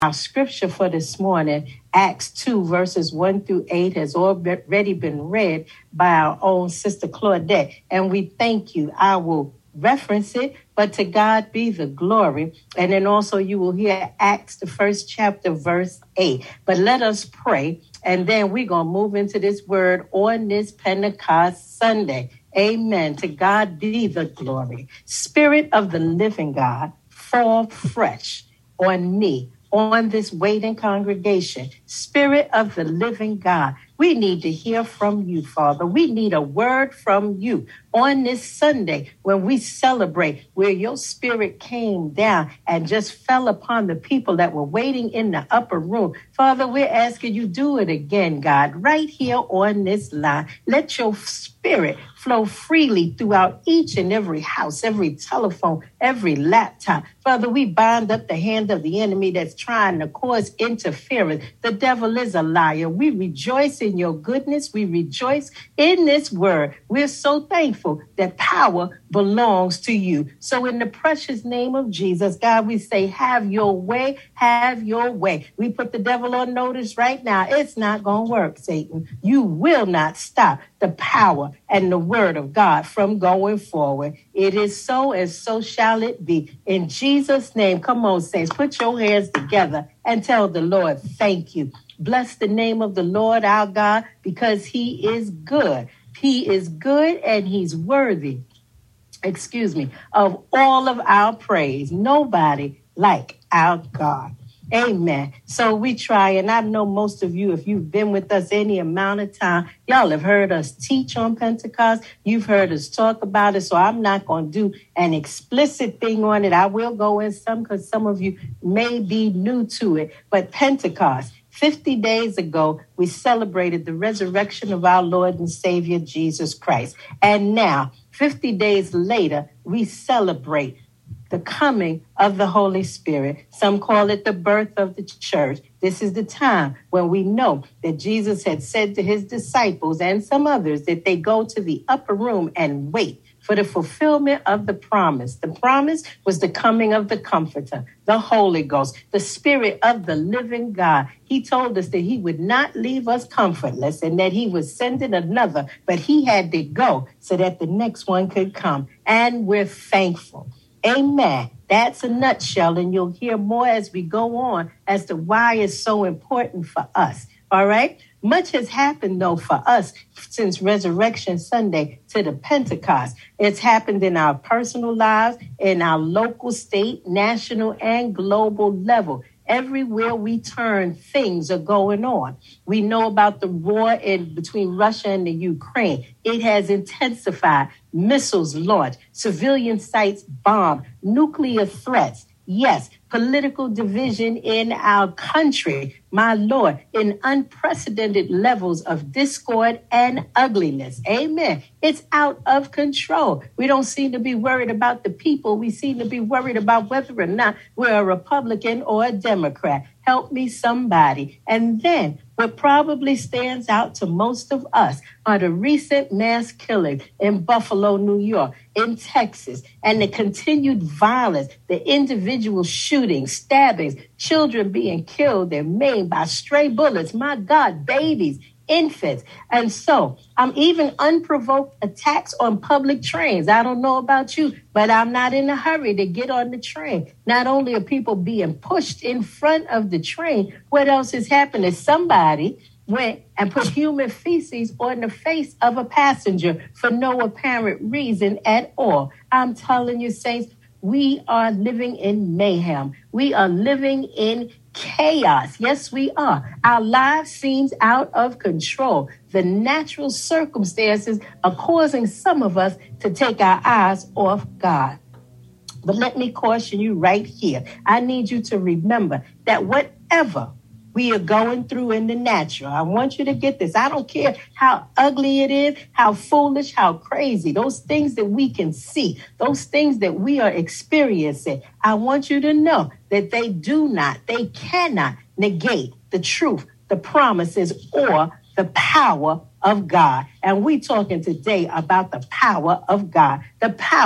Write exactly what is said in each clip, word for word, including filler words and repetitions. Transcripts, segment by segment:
Our scripture for this morning, Acts two, verses one through eight, has already been read by our own Sister Claudette. And we thank you. I will reference it, but to God be the glory. And then also you will hear Acts, the first chapter, verse eight. But let us pray, and then we're going to move into this word on this Pentecost Sunday. Amen. To God be the glory. Spirit of the living God, fall fresh on me, on this waiting congregation. Spirit of the living God, we need to hear from you, Father. We need a word from you on this Sunday when we celebrate, where your spirit came down and just fell upon the people that were waiting in the upper room. Father, we're asking you do it again, God, right here on this line. Let your spirit flow freely throughout each and every house, every telephone, every laptop. Father, we bind up the hand of the enemy that's trying to cause interference. The devil is a liar. We rejoice in your goodness. We rejoice in this word. We're so thankful that power belongs to you. So in the precious name of Jesus, God, we say, have your way, have your way. We put the devil on notice right now. It's not going to work, Satan. You will not stop the power and the word of God from going forward. It is so, and so shall it be. In Jesus' name, come on, saints, put your hands together and tell the Lord, thank you. Bless the name of the Lord our God, because he is good. He is good and he's worthy, excuse me, of all of our praise. Nobody like our God. Amen. So we try, and I know most of you, if you've been with us any amount of time, y'all have heard us teach on Pentecost. You've heard us talk about it. So I'm not going to do an explicit thing on it. I will go in some, because some of you may be new to it. But Pentecost, fifty days ago, we celebrated the resurrection of our Lord and Savior, Jesus Christ. And now, fifty days later, we celebrate the coming of the Holy Spirit. Some call it the birth of the church. This is the time when we know that Jesus had said to his disciples and some others that they go to the upper room and wait for the fulfillment of the promise. The promise was the coming of the Comforter, the Holy Ghost, the Spirit of the living God. He told us that he would not leave us comfortless and that he was sending another, but he had to go so that the next one could come. And we're thankful. Amen. That's a nutshell, and you'll hear more as we go on as to why it's so important for us. All right? Much has happened, though, for us since Resurrection Sunday to the Pentecost. It's happened in our personal lives, in our local, state, national, and global level. Everywhere we turn, things are going on. We know about the war in between Russia and the Ukraine. It has intensified. Missiles launched, civilian sites bombed, nuclear threats. Yes, political division in our country, my Lord, in unprecedented levels of discord and ugliness. Amen. It's out of control. We don't seem to be worried about the people. We seem to be worried about whether or not we're a Republican or a Democrat. Help me, somebody. And then what probably stands out to most of us are the recent mass killings in Buffalo, New York, in Texas, and the continued violence, the individual shootings, stabbings, children being killed and maimed by stray bullets. My God, babies, infants. And so I'm even unprovoked attacks on public trains. I don't know about you, but I'm not in a hurry to get on the train. Not only are people being pushed in front of the train, what else is happening? Somebody went and put human feces on the face of a passenger for no apparent reason at all. I'm telling you, saints, we are living in mayhem. We are living in chaos. Yes, we are. Our lives seems out of control. The natural circumstances are causing some of us to take our eyes off God. But let me caution you right here. I need you to remember that whatever we are going through in the natural, I want you to get this. I don't care how ugly it is, how foolish, how crazy, those things that we can see, those things that we are experiencing. I want you to know that they do not, they cannot negate the truth, the promises, or the power of God. And we're talking today about the power of God, the power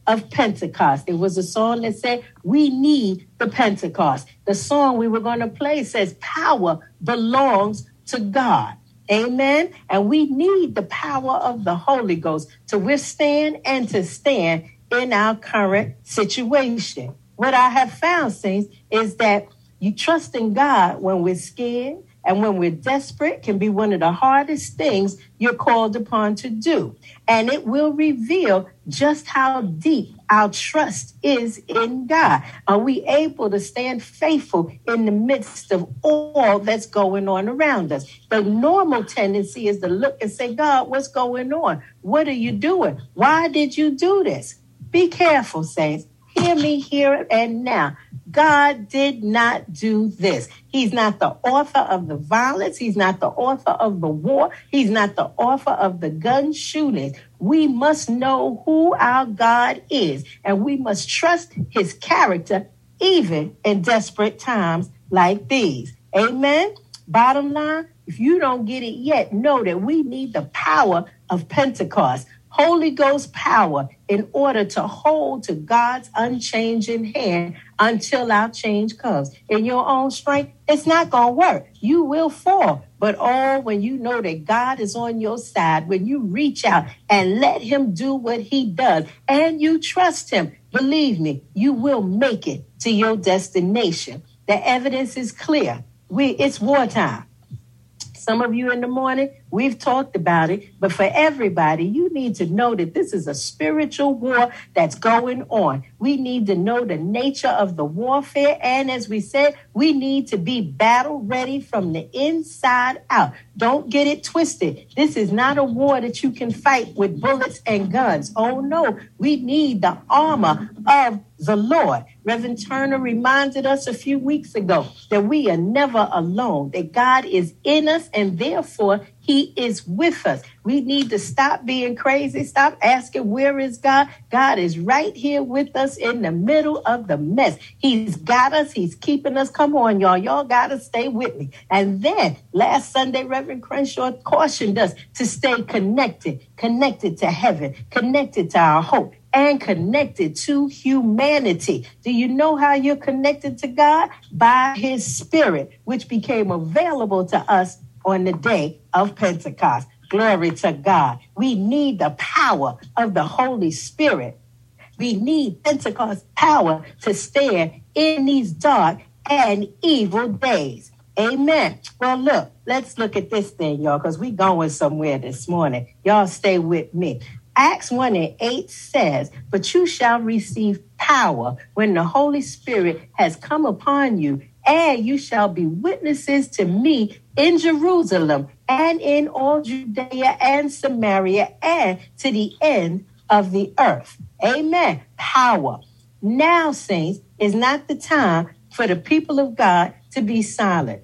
of Pentecost. It was a song that said, we need the Pentecost. The song we were going to play says, power belongs to God. Amen. And we need the power of the Holy Ghost to withstand and to stand in our current situation. What I have found, saints, is that you trust in God when we're scared and when we're desperate can be one of the hardest things you're called upon to do. And it will reveal just how deep our trust is in God. Are we able to stand faithful in the midst of all that's going on around us? The normal tendency is to look and say, God, what's going on? What are you doing? Why did you do this? Be careful, saints. Hear me here and now. God did not do this. He's not the author of the violence. He's not the author of the war. He's not the author of the gun shootings. We must know who our God is, and we must trust his character even in desperate times like these. Amen. Bottom line, if you don't get it yet, know that we need the power of Pentecost. Holy Ghost power in order to hold to God's unchanging hand until our change comes. In your own strength, it's not going to work. You will fall. But oh, when you know that God is on your side, when you reach out and let him do what he does and you trust him, believe me, you will make it to your destination. The evidence is clear. We, it's wartime. Some of you in the morning, we've talked about it, but for everybody, you need to know that this is a spiritual war that's going on. We need to know the nature of the warfare. And as we said, we need to be battle ready from the inside out. Don't get it twisted. This is not a war that you can fight with bullets and guns. Oh, no, we need the armor of the Lord. Reverend Turner reminded us a few weeks ago that we are never alone, that God is in us and therefore he is with us. We need to stop being crazy. Stop asking, where is God? God is right here with us in the middle of the mess. He's got us. He's keeping us. Come on, y'all. Y'all got to stay with me. And then last Sunday, Reverend Crenshaw cautioned us to stay connected, connected to heaven, connected to our hope, and connected to humanity. Do you know how you're connected to God? By his Spirit, which became available to us on the day of Pentecost. Glory to God. We need the power of the Holy Spirit. We need Pentecost power to stand in these dark and evil days. Amen. Well, look, let's look at this thing, y'all, because we're going somewhere this morning. Y'all stay with me. Acts one and eight says, but you shall receive power when the Holy Spirit has come upon you, and you shall be witnesses to me in Jerusalem and in all Judea and Samaria and to the end of the earth. Amen. Power. Now, saints, is not the time for the people of God to be silent.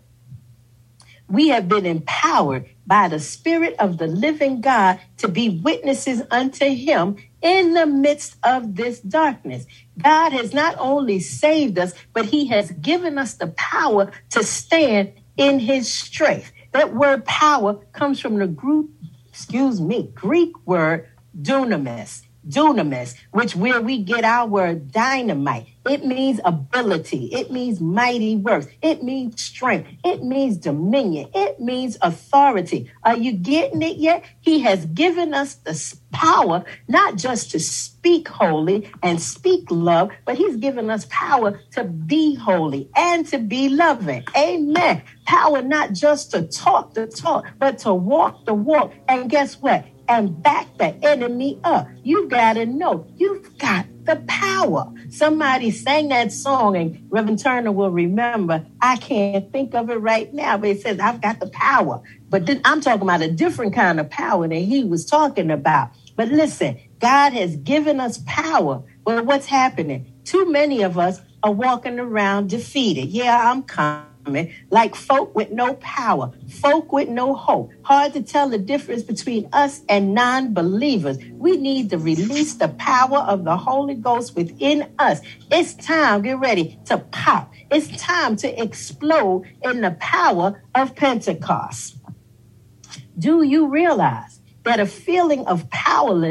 We have been empowered by the Spirit of the living God to be witnesses unto him in the midst of this darkness. God has not only saved us, but he has given us the power to stand in his strength. That word power comes from the group, excuse me, Greek word dunamis. Dunamis, which where we get our word dynamite. It means ability. It means mighty works. It means strength. It means dominion. It means authority. Are you getting it yet? He has given us the power, not just to speak holy and speak love, but he's given us power to be holy and to be loving. Amen. Power not just to talk the talk, but to walk the walk. And guess what? And back the enemy up. You got to know you've got the power. Somebody sang that song, and Reverend Turner will remember. I can't think of it right now, but it says, I've got the power. But then I'm talking about a different kind of power that he was talking about. But listen, God has given us power. Well, what's happening? Too many of us are walking around defeated. Yeah, I'm coming. Like folk with no power, folk with no hope. Hard to tell the difference between us and non-believers. We need to release the power of the Holy Ghost within us. It's time, get ready, to pop. It's time to explode in the power of Pentecost. Do you realize that a feeling of powerless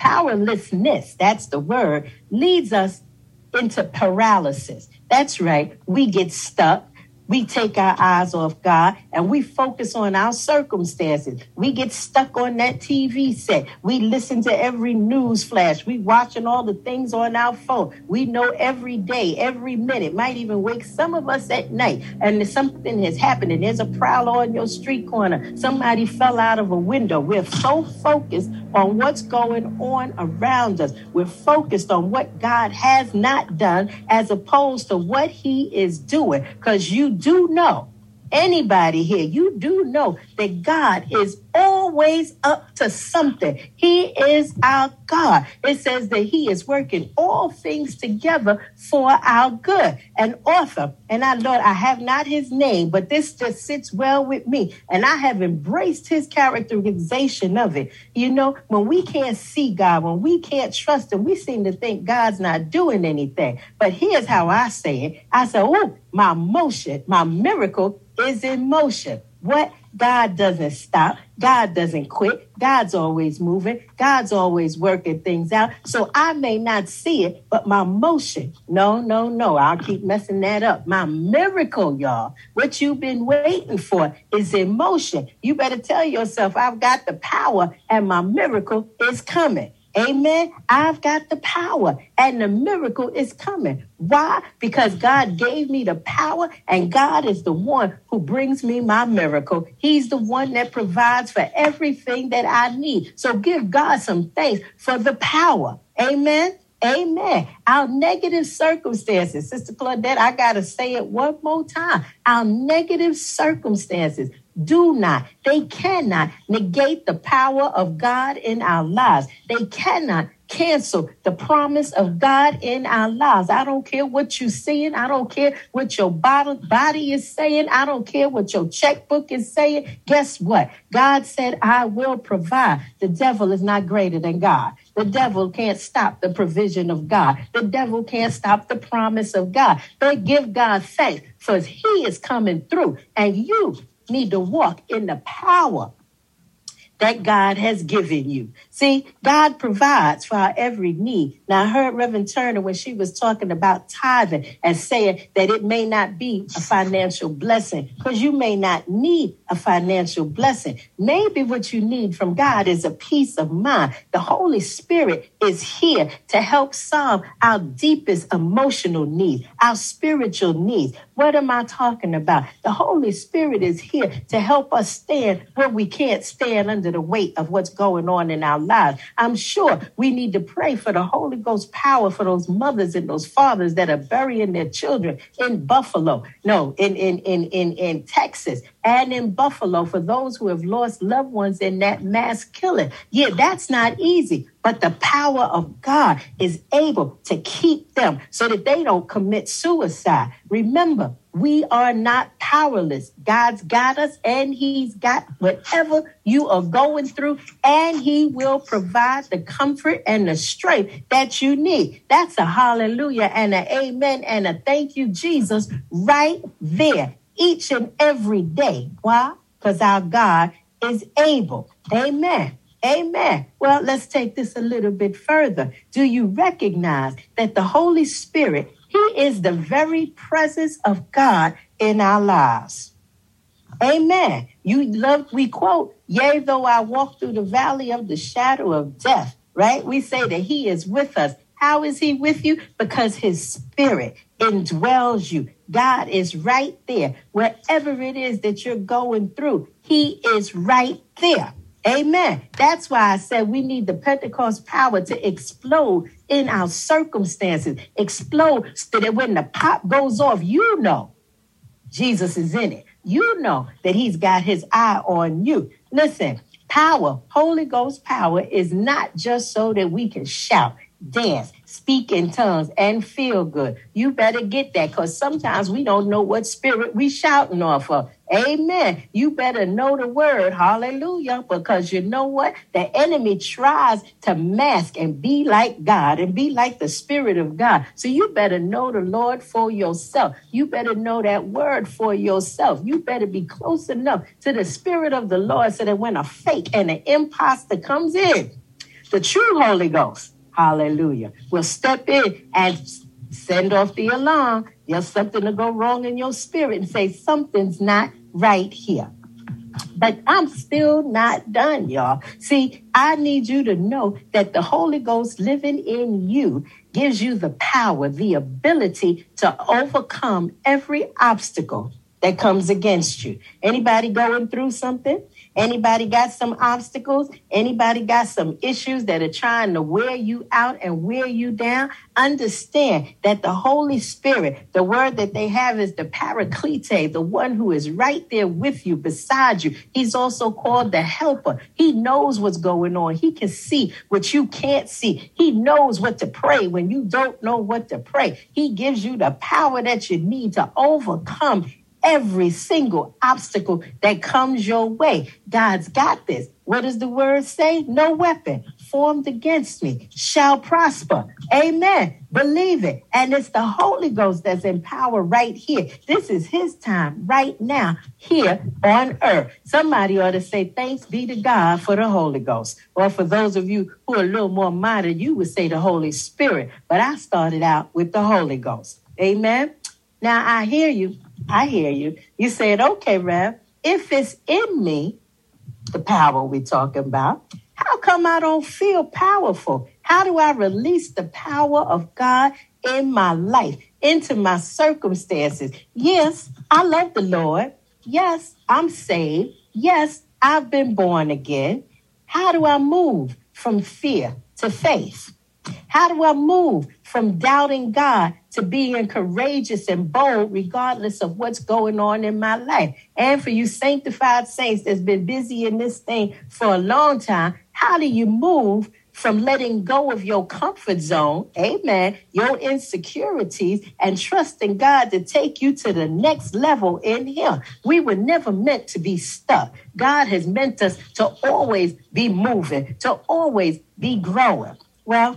Powerlessness, that's the word, leads us into paralysis. That's right. We get stuck. We take our eyes off God and we focus on our circumstances. We get stuck on that T V set. We listen to every news flash. We watching all the things on our phone. We know every day, every minute, might even wake some of us at night and something has happened and there's a prowler on your street corner. Somebody fell out of a window. We're so focused on what's going on around us. We're focused on what God has not done as opposed to what he is doing. Because you do know, anybody here, you do know that God is always up to something. He is our God. It says that he is working all things together for our good. An author, and I, Lord, I have not his name, but this just sits well with me. And I have embraced his characterization of it. You know, when we can't see God, when we can't trust him, we seem to think God's not doing anything. But here's how I say it. I say, oh, my motion, my miracle is in motion. What? God doesn't stop. God doesn't quit. God's always moving. God's always working things out. So I may not see it, but my motion, no, no, no, I'll keep messing that up. My miracle, y'all, what you've been waiting for is in motion. You better tell yourself, I've got the power and my miracle is coming. Amen. I've got the power and the miracle is coming. Why? Because God gave me the power and God is the one who brings me my miracle. He's the one that provides for everything that I need. So give God some thanks for the power. Amen. Amen. Our negative circumstances, Sister Claudette, I got to say it one more time. Our negative circumstances do not, they cannot negate the power of God in our lives. They cannot cancel the promise of God in our lives. I don't care what you're seeing. I don't care what your body is saying. I don't care what your checkbook is saying. Guess what? God said, I will provide. The devil is not greater than God. The devil can't stop the provision of God. The devil can't stop the promise of God. But give God thanks for he is coming through and you need to walk in the power that God has given you. See, God provides for our every need. Now, I heard Reverend Turner when she was talking about tithing and saying that it may not be a financial blessing because you may not need a financial blessing. Maybe what you need from God is a peace of mind. The Holy Spirit is here to help solve our deepest emotional needs, our spiritual needs. What am I talking about? The Holy Spirit is here to help us stand where we can't stand under the weight of what's going on in our lives. I'm sure we need to pray for the Holy Ghost power for those mothers and those fathers that are burying their children in Buffalo, no, in, in, in, in, in Texas and in Buffalo for those who have lost loved ones in that mass killing. Yeah, that's not easy. But the power of God is able to keep them so that they don't commit suicide. Remember, we are not powerless. God's got us and he's got whatever you are going through and he will provide the comfort and the strength that you need. That's a hallelujah and an amen and a thank you, Jesus, right there each and every day. Why? Because our God is able. Amen. Amen. Well, let's take this a little bit further. Do you recognize that the Holy Spirit, he is the very presence of God in our lives? Amen. You love, we quote, yea, though I walk through the valley of the shadow of death, right? We say that he is with us. How is he with you? Because his spirit indwells you. God is right there. Wherever it is that you're going through, he is right there. Amen. That's why I said we need the Pentecost power to explode in our circumstances, explode so that when the pop goes off, you know Jesus is in it. You know that he's got his eye on you. Listen, power, Holy Ghost power is not just so that we can shout, dance, speak in tongues, and feel good. You better get that because sometimes we don't know what spirit we shouting off of. Amen. You better know the word. Hallelujah. Because you know what? The enemy tries to mask and be like God and be like the Spirit of God. So you better know the Lord for yourself. You better know that word for yourself. You better be close enough to the Spirit of the Lord so that when a fake and an imposter comes in, The true Holy Ghost, hallelujah, will step in and send off the alarm. There's something to go wrong in your spirit and say something's not right here. But I'm still not done, y'all. See, I need you to know that the Holy Ghost living in you gives you the power, the ability to overcome every obstacle that comes against you. Anybody going through something? Anybody got some obstacles? Anybody got some issues that are trying to wear you out and wear you down? Understand that the Holy Spirit, the word that they have is the Paraclete, the one who is right there with you, beside you. He's also called the helper. He knows what's going on. He can see what you can't see. He knows what to pray when you don't know what to pray. He gives you the power that you need to overcome every single obstacle that comes your way. God's got this. What does the word say? No weapon formed against me shall prosper. Amen. Believe it. And it's the Holy Ghost that's in power right here. This is his time right now here on earth. Somebody ought to say, thanks be to God for the Holy Ghost. Or for those of you who are a little more modern, you would say the Holy Spirit. But I started out with the Holy Ghost. Amen. Now I hear you. I hear you. You said, okay, Rev, if it's in me, the power we're talking about, how come I don't feel powerful? How do I release the power of God in my life, into my circumstances? Yes, I love the Lord. Yes, I'm saved. Yes, I've been born again. How do I move from fear to faith? How do I move from doubting God to being courageous and bold regardless of what's going on in my life? And for you sanctified saints that's been busy in this thing for a long time, how do you move from letting go of your comfort zone, amen, your insecurities, and trusting God to take you to the next level in him? We were never meant to be stuck. God has meant us to always be moving, to always be growing. Well,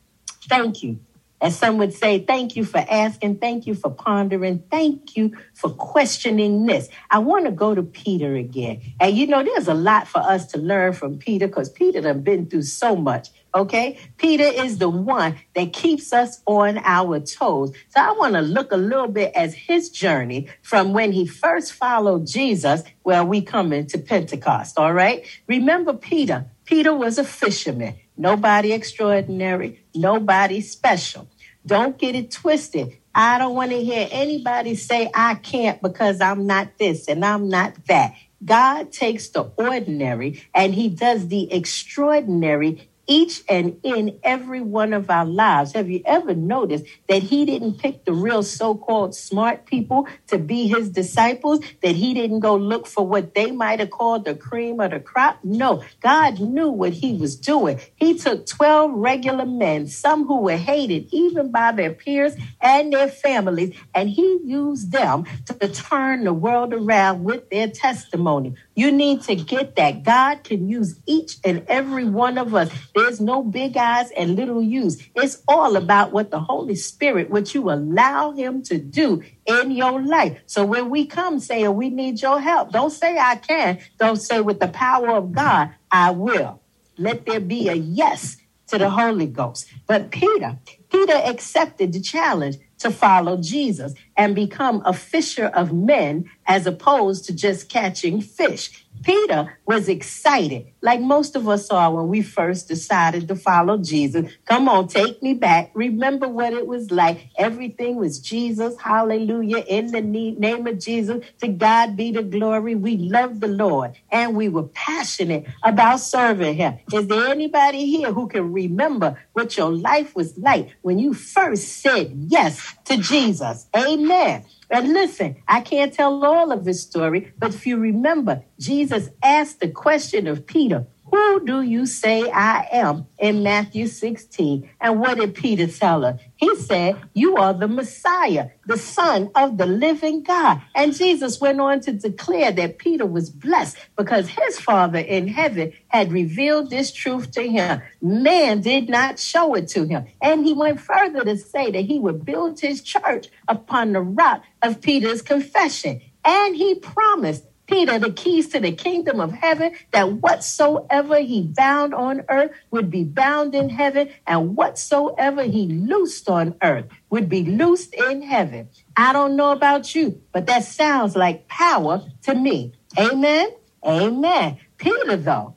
thank you. As some would say, thank you for asking. Thank you for pondering. Thank you for questioning this. I want to go to Peter again. And you know, there's a lot for us to learn from Peter because Peter done been through so much. Okay. Peter is the one that keeps us on our toes. So I want to look a little bit at his journey from when he first followed Jesus. Well, we come into Pentecost. All right. Remember Peter. Peter was a fisherman. Nobody extraordinary, nobody special. Don't get it twisted. I don't want to hear anybody say I can't because I'm not this and I'm not that. God takes the ordinary and he does the extraordinary each and in every one of our lives. Have you ever noticed that he didn't pick the real so-called smart people to be his disciples? That he didn't go look for what they might have called the cream of the crop? No, God knew what he was doing. He took twelve regular men, some who were hated even by their peers and their families, and he used them to turn the world around with their testimony. You need to get that. God can use each and every one of us. There's no big eyes and little U's. It's all about what the Holy Spirit, what you allow him to do in your life. So when we come saying we need your help, don't say I can. Don't say with the power of God, I will. Let there be a yes to the Holy Ghost. But Peter, Peter accepted the challenge to follow Jesus and become a fisher of men as opposed to just catching fish. Peter was excited, like most of us are when we first decided to follow Jesus. Come on, take me back. Remember what it was like. Everything was Jesus. Hallelujah. In the name of Jesus, to God be the glory. We loved the Lord and we were passionate about serving him. Is there anybody here who can remember what your life was like when you first said yes to Jesus? Amen. And listen, I can't tell all of his story, but if you remember, Jesus asked the question of Peter, who do you say I am, in Matthew sixteen? And what did Peter tell her? He said, you are the Messiah, the Son of the living God. And Jesus went on to declare that Peter was blessed because his Father in heaven had revealed this truth to him. Man did not show it to him. And he went further to say that he would build his church upon the rock of Peter's confession. And he promised Peter the keys to the kingdom of heaven, that whatsoever he bound on earth would be bound in heaven, and whatsoever he loosed on earth would be loosed in heaven. I don't know about you, but that sounds like power to me. Amen? Amen. Peter, though,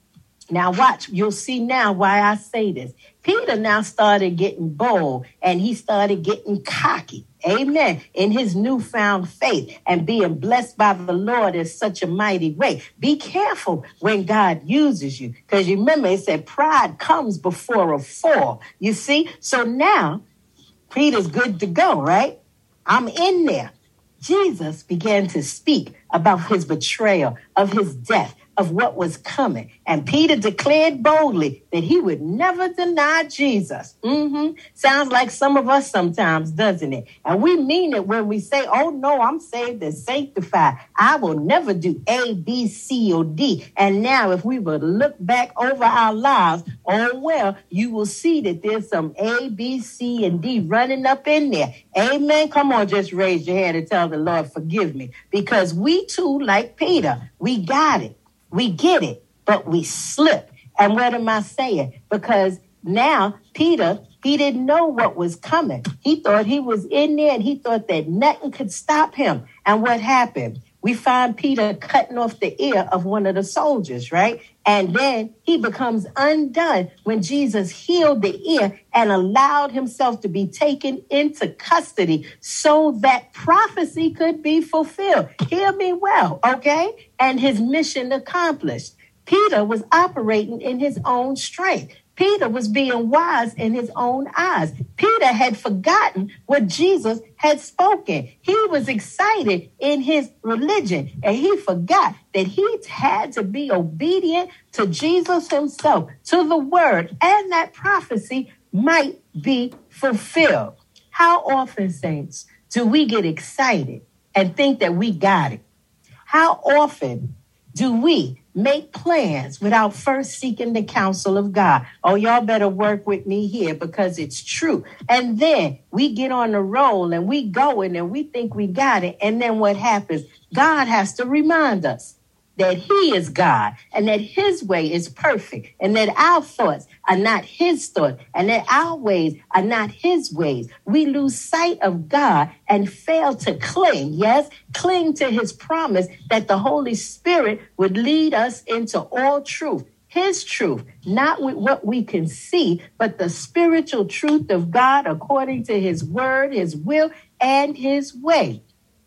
now watch, you'll see now why I say this. Peter now started getting bold, and he started getting cocky. Amen. In his newfound faith and being blessed by the Lord in such a mighty way. Be careful when God uses you, because you remember it said pride comes before a fall. You see? So now Peter's good to go, right? I'm in there. Jesus began to speak about his betrayal, of his death, of what was coming. And Peter declared boldly that he would never deny Jesus. Mm-hmm. Sounds like some of us sometimes, doesn't it? And we mean it when we say, oh, no, I'm saved and sanctified. I will never do A, B, C, or D. And now if we were to look back over our lives, oh, well, you will see that there's some A, B, C, and D running up in there. Amen. Come on, just raise your hand and tell the Lord, forgive me. Because we too, like Peter, we got it. We get it, but we slip. And what am I saying? Because now Peter, he didn't know what was coming. He thought he was in there and he thought that nothing could stop him. And what happened? We find Peter cutting off the ear of one of the soldiers, right? And then he becomes undone when Jesus healed the ear and allowed himself to be taken into custody so that prophecy could be fulfilled. Hear me well, okay? And his mission accomplished. Peter was operating in his own strength. Peter was being wise in his own eyes. Peter had forgotten what Jesus had spoken. He was excited in his religion, and he forgot that he had to be obedient to Jesus himself, to the word, and that prophecy might be fulfilled. How often, saints, do we get excited and think that we got it? How often do we make plans without first seeking the counsel of God? Oh, y'all better work with me here because it's true. And then we get on the roll and we go in and we think we got it. And then what happens? God has to remind us that he is God and that his way is perfect and that our thoughts are not his thoughts and that our ways are not his ways. We lose sight of God and fail to cling, yes, cling to his promise that the Holy Spirit would lead us into all truth. His truth, not with what we can see, but the spiritual truth of God according to his word, his will, and his way.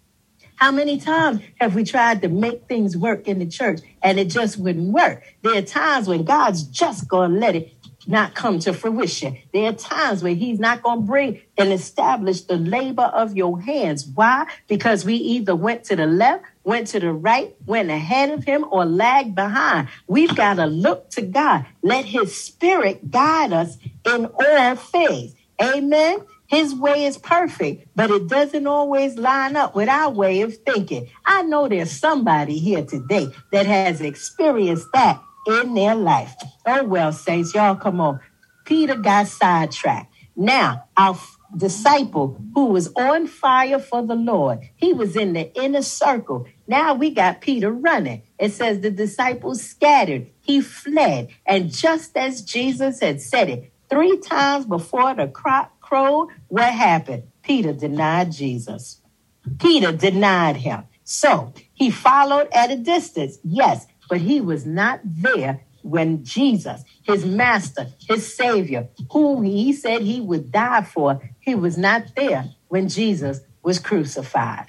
How many times have we tried to make things work in the church and it just wouldn't work? There are times when God's just going to let it not come to fruition. There are times when he's not going to bring and establish the labor of your hands. Why? Because we either went to the left, went to the right, went ahead of him, or lagged behind. We've got to look to God. Let his spirit guide us in all things. Amen. His way is perfect, but it doesn't always line up with our way of thinking. I know there's somebody here today that has experienced that in their life. Oh, well, saints, y'all come on. Peter got sidetracked. Now, our disciple who was on fire for the Lord, he was in the inner circle. Now we got Peter running. It says the disciples scattered. He fled. And just as Jesus had said it, three times before the crowd crowed, what happened? Peter denied Jesus. Peter denied him. So he followed at a distance, yes, but he was not there when Jesus, his master, his savior, who he said he would die for, he was not there when Jesus was crucified.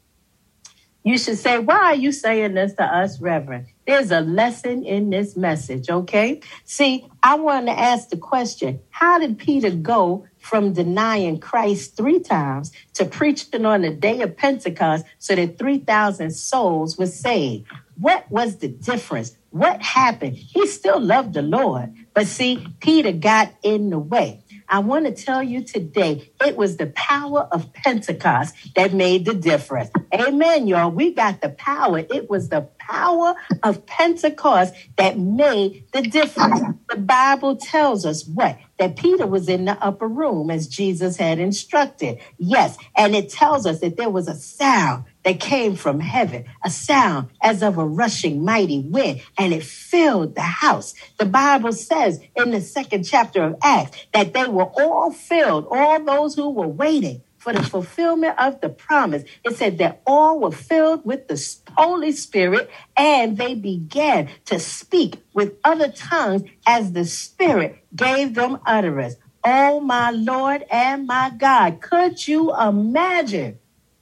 You should say, why are you saying this to us, Reverend? There's a lesson in this message, okay? See, I want to ask the question, how did Peter go from denying Christ three times to preaching on the day of Pentecost so that three thousand souls were saved? What was the difference? What happened? He still loved the Lord, but see, Peter got in the way. I want to tell you today, it was the power of Pentecost that made the difference. Amen, y'all. We got the power. It was the power of Pentecost that made the difference. The Bible tells us what? That Peter was in the upper room as Jesus had instructed. Yes, and it tells us that there was a sound that came from heaven, a sound as of a rushing mighty wind, and it filled the house. The Bible says in the second chapter of Acts that they were all filled, all those who were waiting for the fulfillment of the promise. It said that all were filled with the Holy Spirit, and they began to speak with other tongues as the Spirit gave them utterance. Oh, my Lord and my God, could you imagine?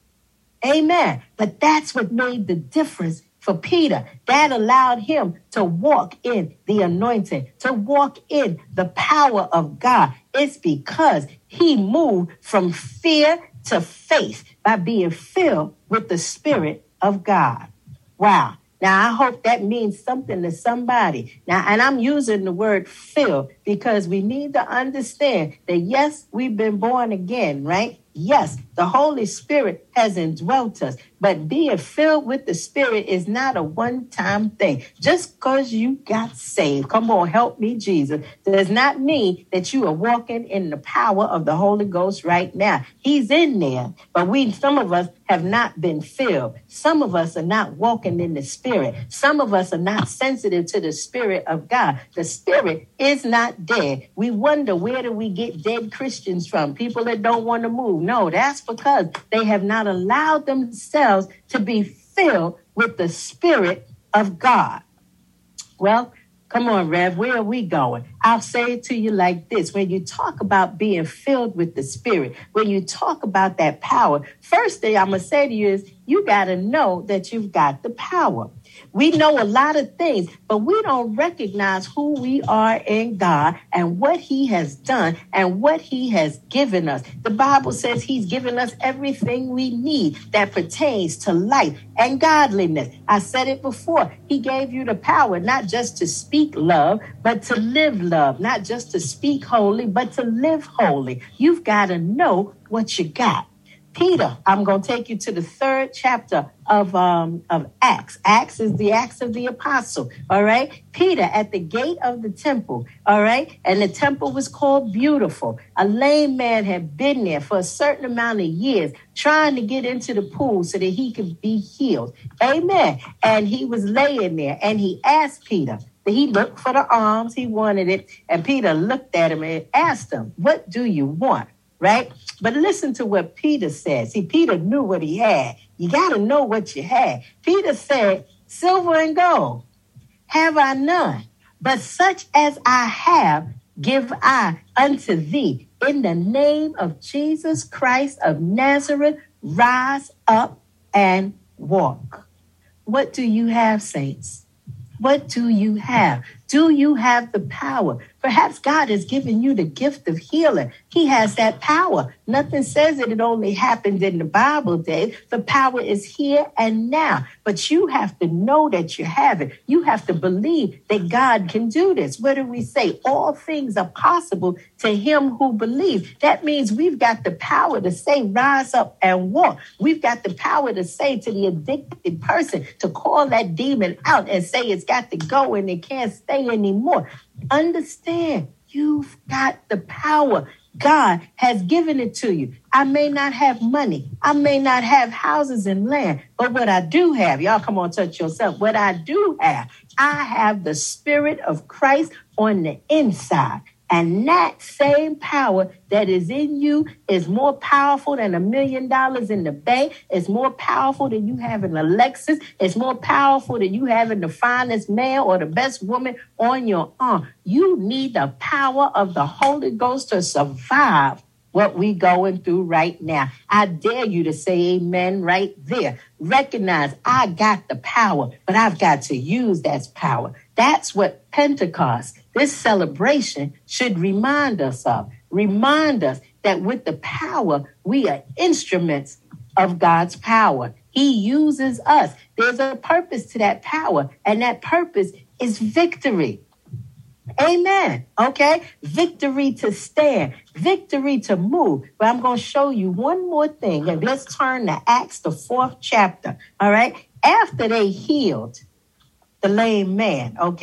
Amen. But that's what made the difference for Peter. That allowed him to walk in the anointing, to walk in the power of God. It's because he moved from fear to faith by being filled with the Spirit of God. Wow. Now, I hope that means something to somebody. Now, and I'm using the word fill because we need to understand that, yes, we've been born again, right? Yes, the Holy Spirit has indwelt us, but being filled with the Spirit is not a one-time thing. Just because you got saved, come on, help me, Jesus, does not mean that you are walking in the power of the Holy Ghost right now. He's in there, but we, some of us have not been filled. Some of us are not walking in the Spirit. Some of us are not sensitive to the Spirit of God. The Spirit is not dead. We wonder, where do we get dead Christians from? People that don't want to move. No, that's because they have not allowed themselves to be filled with the Spirit of God. Well, come on, Rev, where are we going? I'll say it to you like this. When you talk about being filled with the Spirit, when you talk about that power, first thing I'm going to say to you is you got to know that you've got the power. We know a lot of things, but we don't recognize who we are in God and what he has done and what he has given us. The Bible says he's given us everything we need that pertains to life and godliness. I said it before. He gave you the power not just to speak love, but to live love, not just to speak holy, but to live holy. You've got to know what you got. Peter, I'm going to take you to the third chapter of um of Acts. Acts is the Acts of the Apostle, all right? Peter at the gate of the temple, all right? And the temple was called Beautiful. A lame man had been there for a certain amount of years trying to get into the pool so that he could be healed. Amen. And he was laying there and he asked Peter. He looked for the alms. He wanted it. And Peter looked at him and asked him, what do you want? Right? But listen to what Peter said. See, Peter knew what he had. You got to know what you had. Peter said, silver and gold have I none, but such as I have give I unto thee. In the name of Jesus Christ of Nazareth, rise up and walk. What do you have, saints? What do you have? Do you have the power? Perhaps God has given you the gift of healing. He has that power. Nothing says that it only happened in the Bible days. The power is here and now. But you have to know that you have it. You have to believe that God can do this. What do we say? All things are possible to him who believes. That means we've got the power to say, rise up and walk. We've got the power to say to the addicted person, to call that demon out and say it's got to go and it can't stay anymore. Understand, you've got the power. God has given it to you. I may not have money. I may not have houses and land, but what I do have, y'all come on, touch yourself. What I do have, I have the Spirit of Christ on the inside. And that same power that is in you is more powerful than a million dollars in the bank. It's more powerful than you having a Lexus. It's more powerful than you having the finest man or the best woman on your arm. You need the power of the Holy Ghost to survive what we going through right now. I dare you to say amen right there. Recognize I got the power, but I've got to use that power. That's what Pentecost, this celebration, should remind us of. Remind us that with the power, we are instruments of God's power. He uses us. There's a purpose to that power, and that purpose is victory. Amen. Okay. Victory to stand, victory to move. But I'm going to show you one more thing. And let's turn to Acts, the fourth chapter. All right. After they healed the lame man, okay, the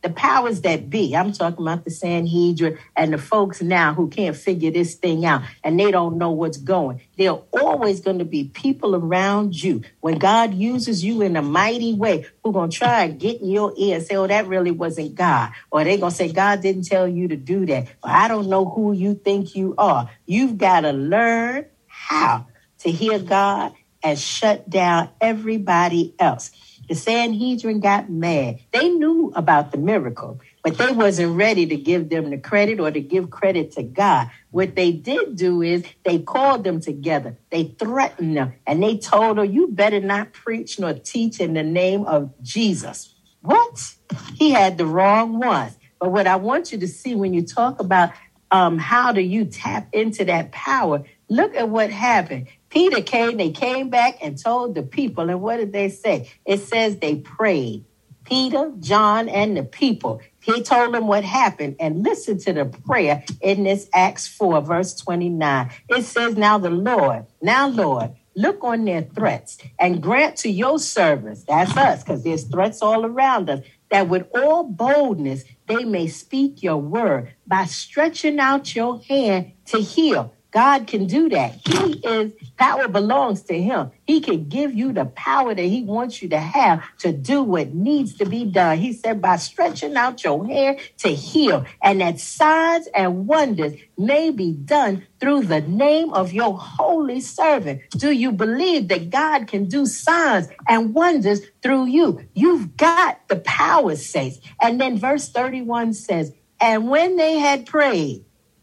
The powers that be. I'm talking about the Sanhedrin and the folks now who can't figure this thing out and they don't know what's going. There are always going to be people around you when God uses you in a mighty way who are going to try and get in your ear and say, oh, that really wasn't God. Or they're going to say, God didn't tell you to do that. Or I don't know who you think you are. You've got to learn how to hear God and shut down everybody else. The Sanhedrin got mad. They knew about the miracle, but they wasn't ready to give them the credit or to give credit to God. What they did do is they called them together. They threatened them, and they told her, you better not preach nor teach in the name of Jesus. What? He had the wrong ones. But what I want you to see when you talk about um, how do you tap into that power, look at what happened. Peter came, they came back and told the people. And what did they say? It says they prayed. Peter, John, and the people. He told them what happened. And listen to the prayer in this Acts four, verse twenty-nine. It says, now the Lord, now Lord, look on their threats and grant to your servants, that's us, because there's threats all around us, that with all boldness they may speak your word by stretching out your hand to heal. God can do that. He is, power belongs to him. He can give you the power that he wants you to have to do what needs to be done. He said, by stretching out your hand to heal, and that signs and wonders may be done through the name of your holy servant. Do you believe that God can do signs and wonders through you? You've got the power, saints. And then verse thirty-one says, and when they had prayed,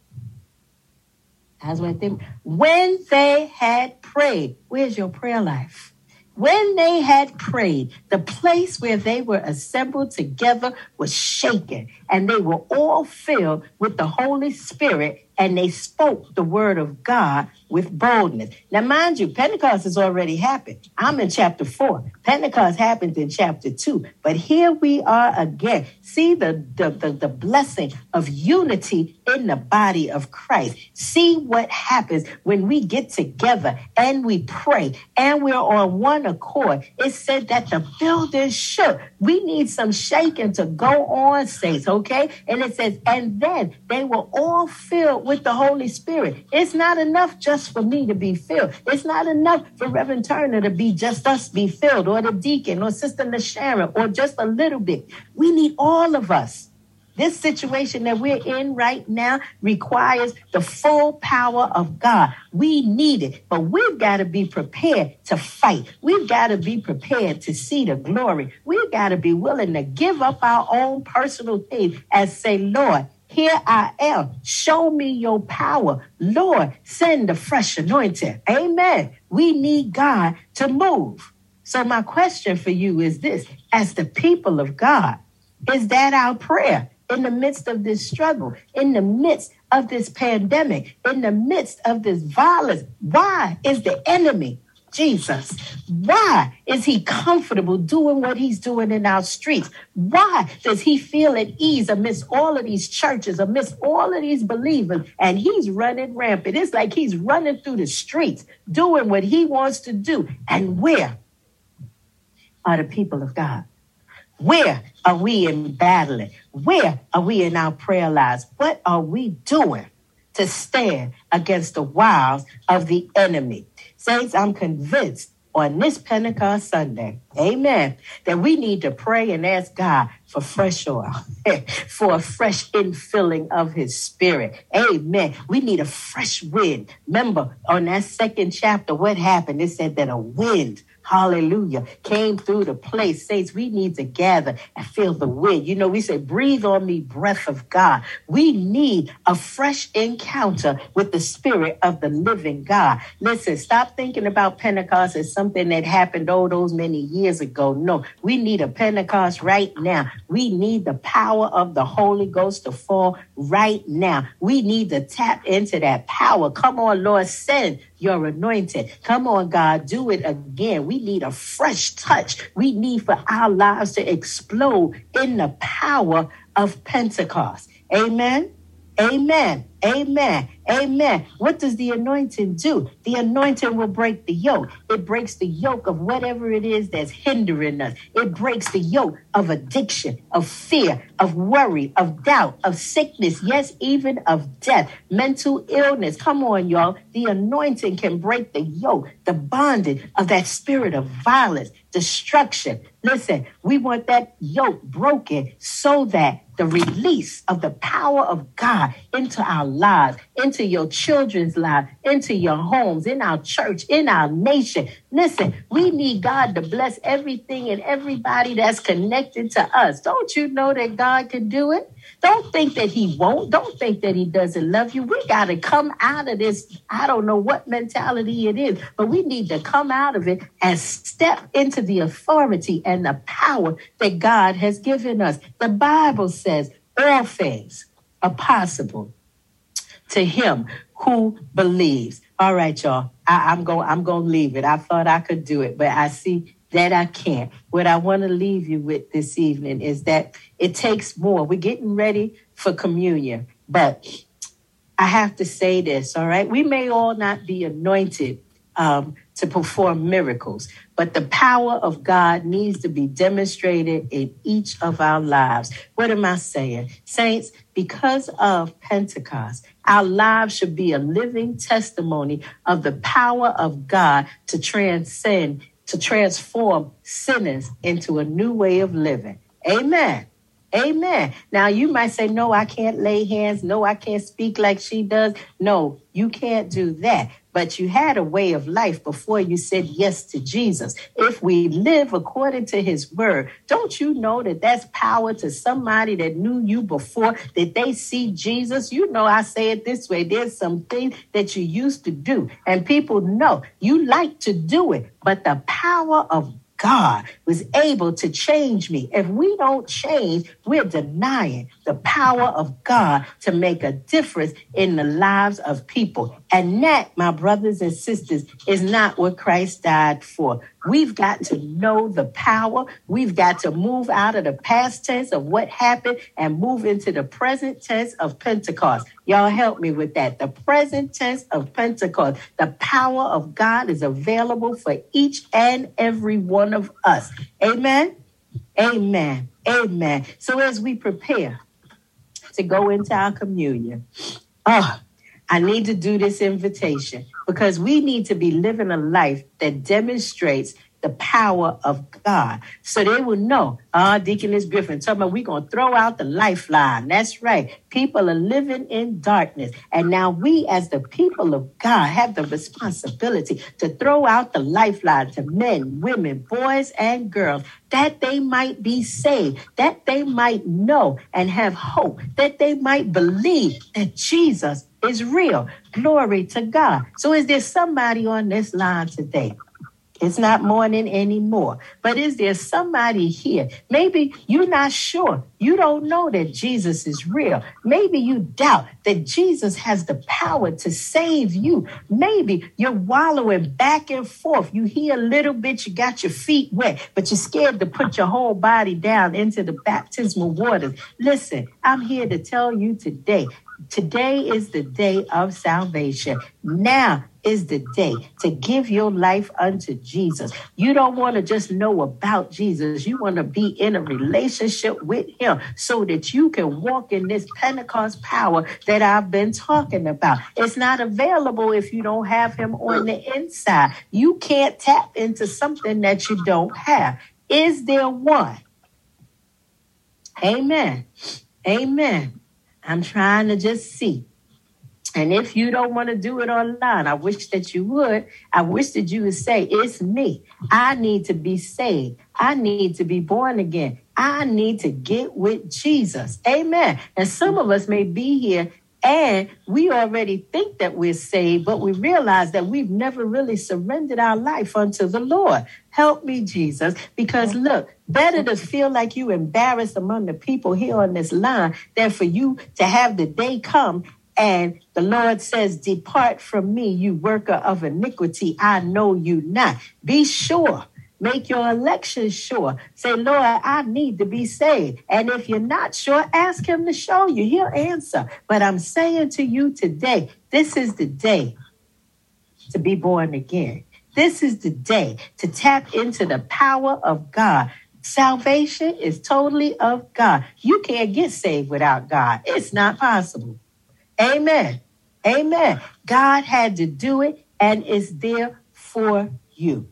That's what they, when they had prayed, where's your prayer life? When they had prayed, the place where they were assembled together was shaken, and they were all filled with the Holy Spirit, and they spoke the word of God with boldness. Now, mind you, Pentecost has already happened. I'm in chapter four. Pentecost happened in chapter two. But here we are again. See the, the, the, the blessing of unity in the body of Christ. See what happens when we get together and we pray and we're on one accord. It said that the building shook. We need some shaking to go on, saints, okay? And it says, and then they were all filled with the Holy Spirit. It's not enough just for me to be filled. It's not enough for Reverend Turner to be just us be filled, or the deacon, or Sister LaSharon, or just a little bit. We need all of us. This situation that we're in right now requires the full power of God. We need it, but we've got to be prepared to fight. We've got to be prepared to see the glory. We've got to be willing to give up our own personal things and say, Lord, here I am. Show me your power. Lord, send the fresh anointing. Amen. We need God to move. So my question for you is this: as the people of God, is that our prayer in the midst of this struggle, in the midst of this pandemic, in the midst of this violence? Why is the enemy, Jesus, why is he comfortable doing what he's doing in our streets? Why does he feel at ease amidst all of these churches, amidst all of these believers, and he's running rampant? It's like he's running through the streets, doing what he wants to do. And where are the people of God? Where are we in battling? Where are we in our prayer lives? What are we doing to stand against the wiles of the enemy? Saints, I'm convinced on this Pentecost Sunday, amen, that we need to pray and ask God for fresh oil, for a fresh infilling of his spirit. Amen. We need a fresh wind. Remember, on that second chapter, what happened? It said that a wind, hallelujah, came through the place. Saints, we need to gather and feel the wind. You know, we say, breathe on me, breath of God. We need a fresh encounter with the spirit of the living God. Listen, stop thinking about Pentecost as something that happened, oh, those many years ago. No, we need a Pentecost right now. We need the power of the Holy Ghost to fall right now. We need to tap into that power. Come on, Lord, send your anointing. Come on, God, do it again. We need a fresh touch. We need for our lives to explode in the power of Pentecost. Amen. Amen. Amen. Amen. What does the anointing do? The anointing will break the yoke. It breaks the yoke of whatever it is that's hindering us. It breaks the yoke of addiction, of fear, of worry, of doubt, of sickness, yes, even of death, mental illness. Come on, y'all. The anointing can break the yoke, the bondage of that spirit of violence, destruction. Listen, we want that yoke broken so that the release of the power of God into our lives, into your children's lives, into your homes, in our church, in our nation. Listen, we need God to bless everything and everybody that's connected to us. Don't you know that God can do it? Don't think that he won't. Don't think that he doesn't love you. We got to come out of this, I don't know what mentality it is, but we need to come out of it and step into the authority and the power that God has given us. The Bible says all things are possible to him who believes. All right, y'all. I, I'm going I'm going to leave it. I thought I could do it, but I see that I can't. What I want to leave you with this evening is that it takes more. We're getting ready for communion, but I have to say this, all right? We may all not be anointed um, to perform miracles, but the power of God needs to be demonstrated in each of our lives. What am I saying? Saints, because of Pentecost, our lives should be a living testimony of the power of God to transcend, to transform sinners into a new way of living. Amen. Amen. Now, you might say, no, I can't lay hands. No, I can't speak like she does. No, you can't do that. But you had a way of life before you said yes to Jesus. If we live according to his word, don't you know that that's power to somebody that knew you before, that they see Jesus? You know, I say it this way. There's some things that you used to do, and people know you like to do it, but the power of God was able to change me. If we don't change, we're denying the power of God to make a difference in the lives of people. And that, my brothers and sisters, is not what Christ died for. We've got to know the power. We've got to move out of the past tense of what happened and move into the present tense of Pentecost. Y'all help me with that. The present tense of Pentecost. The power of God is available for each and every one of us. Amen. Amen. Amen. So as we prepare to go into our communion, oh, I need to do this invitation because we need to be living a life that demonstrates the power of God. So they will know, ah, uh, Deaconess Griffin, talking about we're going to throw out the lifeline. That's right. People are living in darkness. And now we as the people of God have the responsibility to throw out the lifeline to men, women, boys, and girls, that they might be saved, that they might know and have hope, that they might believe that Jesus is real. Glory to God. So is there somebody on this line today? It's not morning anymore. But is there somebody here? Maybe you're not sure. You don't know that Jesus is real. Maybe you doubt that Jesus has the power to save you. Maybe you're wallowing back and forth. You hear a little bit, you got your feet wet, but you're scared to put your whole body down into the baptismal waters. Listen, I'm here to tell you today, today is the day of salvation. Now is the day to give your life unto Jesus. You don't want to just know about Jesus. You want to be in a relationship with him so that you can walk in this Pentecost power that I've been talking about. It's not available if you don't have him on the inside. You can't tap into something that you don't have. Is there one? Amen. Amen. I'm trying to just see. And if you don't want to do it online, I wish that you would. I wish that you would say, it's me. I need to be saved. I need to be born again. I need to get with Jesus. Amen. And some of us may be here and we already think that we're saved, but we realize that we've never really surrendered our life unto the Lord. Help me, Jesus, because look, better to feel like you embarrassed among the people here on this line than for you to have the day come and the Lord says, depart from me, you worker of iniquity. I know you not. Be sure. Make your election sure. Say, Lord, I need to be saved. And if you're not sure, ask him to show you. He'll answer. But I'm saying to you today, this is the day to be born again. This is the day to tap into the power of God. Salvation is totally of God. You can't get saved without God. It's not possible. Amen. Amen. God had to do it, and it's there for you.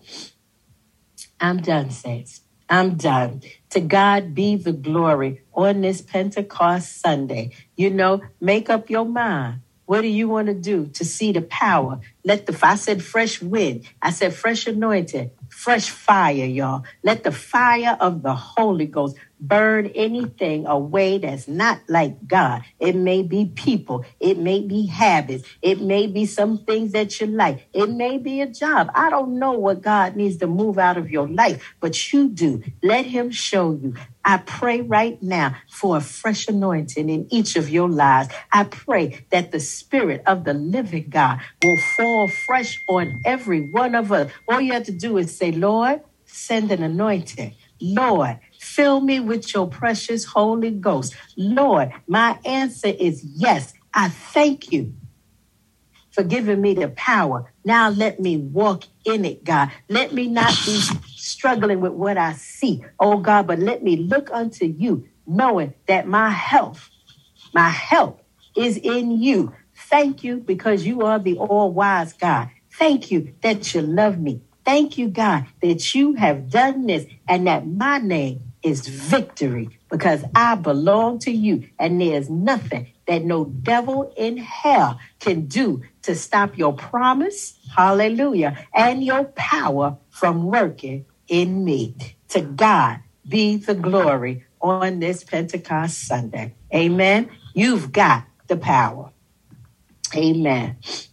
I'm done, saints. I'm done. To God be the glory on this Pentecost Sunday. You know, make up your mind. What do you want to do to see the power? Let the, I said fresh wind. I said fresh anointing, fresh fire, y'all. Let the fire of the Holy Ghost burn anything away that's not like God. It may be people. It may be habits. It may be some things that you like. It may be a job. I don't know what God needs to move out of your life, but you do. Let him show you. I pray right now for a fresh anointing in each of your lives. I pray that the Spirit of the living God will fall fresh on every one of us. All you have to do is say, Lord, send an anointing. Lord, fill me with your precious Holy Ghost. Lord, my answer is yes. I thank you for giving me the power. Now let me walk in it, God. Let me not be struggling with what I see, oh God, but let me look unto you, knowing that my health, my help is in you. Thank you because you are the all-wise God. Thank you that you love me. Thank you, God, that you have done this and that my name is victory because I belong to you and there's nothing that no devil in hell can do to stop your promise, hallelujah, and your power from working in me. To God be the glory on this Pentecost Sunday. Amen. You've got the power. Amen.